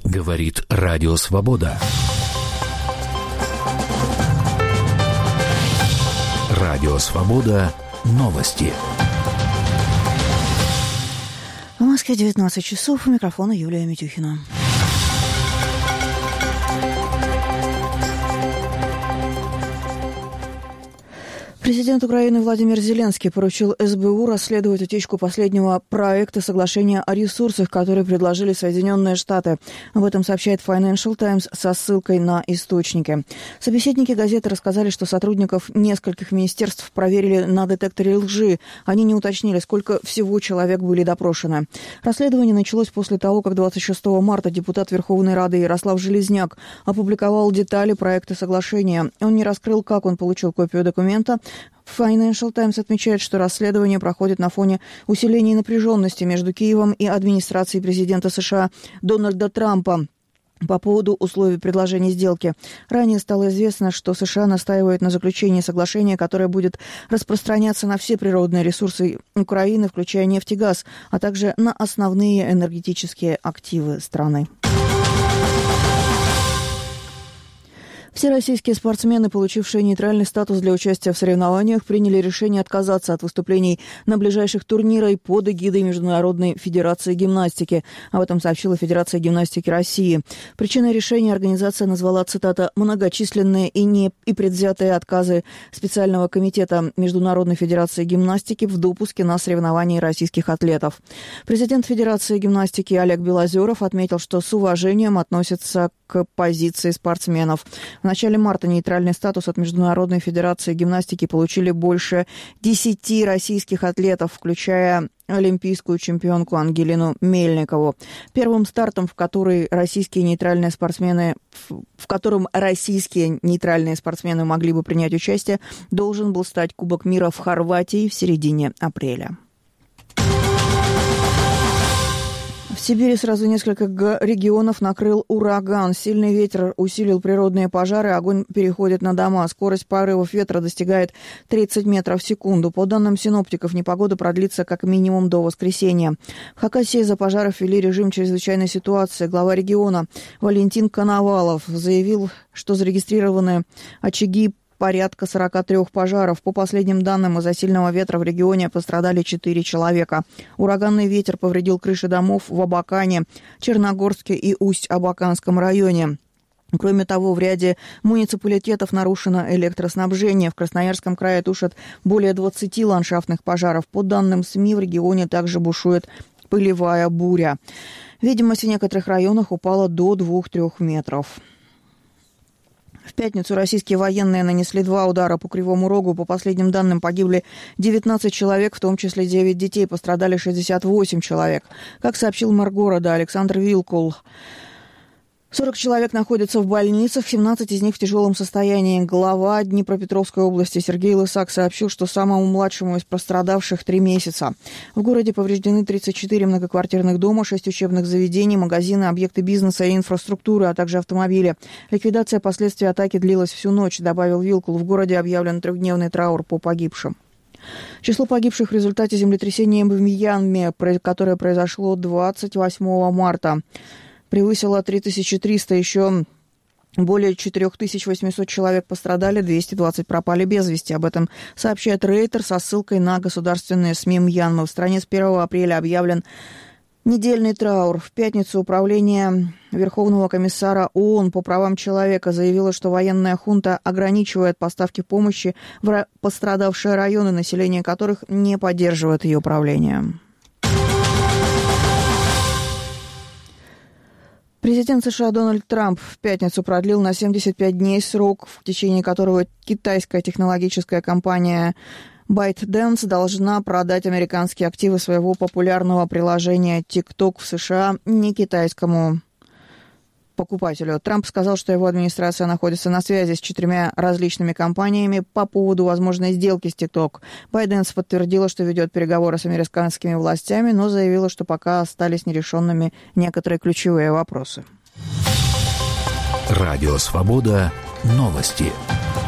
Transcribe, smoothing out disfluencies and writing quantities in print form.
Говорит Радио Свобода. Радио Свобода. Новости. В Москве 19 часов. У микрофона Юлия Митюхина. Президент Украины Владимир Зеленский поручил СБУ расследовать утечку последнего проекта соглашения о ресурсах, которые предложили Соединенные Штаты. Об этом сообщает Financial Times со ссылкой на источники. Собеседники газеты рассказали, что сотрудников нескольких министерств проверили на детекторе лжи. Они не уточнили, сколько всего человек были допрошены. Расследование началось после того, как 26 марта депутат Верховной Рады Ярослав Железняк опубликовал детали проекта соглашения. Он не раскрыл, как он получил копию документа. Financial Times отмечает, что расследование проходит на фоне усиления напряженности между Киевом и администрацией президента США Дональда Трампа по поводу условий предложения сделки. Ранее стало известно, что США настаивают на заключении соглашения, которое будет распространяться на все природные ресурсы Украины, включая нефть и газ, а также на основные энергетические активы страны. Все российские спортсмены, получившие нейтральный статус для участия в соревнованиях, приняли решение отказаться от выступлений на ближайших турнирах под эгидой Международной федерации гимнастики. Об этом сообщила Федерация гимнастики России. Причиной решения организация назвала, цитата, «многочисленные и предвзятые отказы специального комитета Международной федерации гимнастики в допуске на соревнования российских атлетов». Президент Федерации гимнастики Олег Белозеров отметил, что с уважением относится к позиции спортсменов. В начале марта нейтральный статус от Международной федерации гимнастики получили больше 10 российских атлетов, включая олимпийскую чемпионку Ангелину Мельникову. Первым стартом, в котором российские нейтральные спортсмены могли бы принять участие, должен был стать Кубок мира в Хорватии в середине апреля. В Сибири сразу несколько регионов накрыл ураган. Сильный ветер усилил природные пожары, огонь переходит на дома. Скорость порывов ветра достигает 30 метров в секунду. По данным синоптиков, непогода продлится как минимум до воскресенья. В Хакасии из-за пожаров ввели режим чрезвычайной ситуации. Глава региона Валентин Коновалов заявил, что зарегистрированы очаги порядка 43 пожаров. По последним данным, из-за сильного ветра в регионе пострадали 4 человека. Ураганный ветер повредил крыши домов в Абакане, Черногорске и Усть-Абаканском районе. Кроме того, в ряде муниципалитетов нарушено электроснабжение. В Красноярском крае тушат более 20 ландшафтных пожаров. По данным СМИ, в регионе также бушует пылевая буря. Видимость в некоторых районах упала до 2-3 метров. В пятницу российские военные нанесли 2 удара по Кривому Рогу. По последним данным, погибли 19 человек, в том числе 9 детей. Пострадали 68 человек. Как сообщил мэр города Александр Вилкул, 40 человек находятся в больницах, 17 из них в тяжелом состоянии. Глава Днепропетровской области Сергей Лысак сообщил, что самому младшему из пострадавших 3 месяца. В городе повреждены 34 многоквартирных дома, 6 учебных заведений, магазины, объекты бизнеса и инфраструктуры, а также автомобили. Ликвидация последствий атаки длилась всю ночь, добавил Вилкул. В городе объявлен 3-дневный траур по погибшим. Число погибших в результате землетрясения в Мьянме, которое произошло 28 марта, превысило 3300, еще более 4800 человек пострадали, 220 пропали без вести. Об этом сообщает Рейтер со ссылкой на государственные СМИ Мьянмы. В стране с 1 апреля объявлен недельный траур. В пятницу Управление Верховного комиссара ООН по правам человека заявило, что военная хунта ограничивает поставки помощи в пострадавшие районы, население которых не поддерживает ее правление. Президент США Дональд Трамп в пятницу продлил на 75 дней срок, в течение которого китайская технологическая компания ByteDance должна продать американские активы своего популярного приложения TikTok в США не китайскому покупателю. Трамп сказал, что его администрация находится на связи с 4 различными компаниями по поводу возможной сделки с TikTok. ByteDance подтвердила, что ведет переговоры с американскими властями, но заявила, что пока остались нерешенными некоторые ключевые вопросы. Радио Свобода. Новости.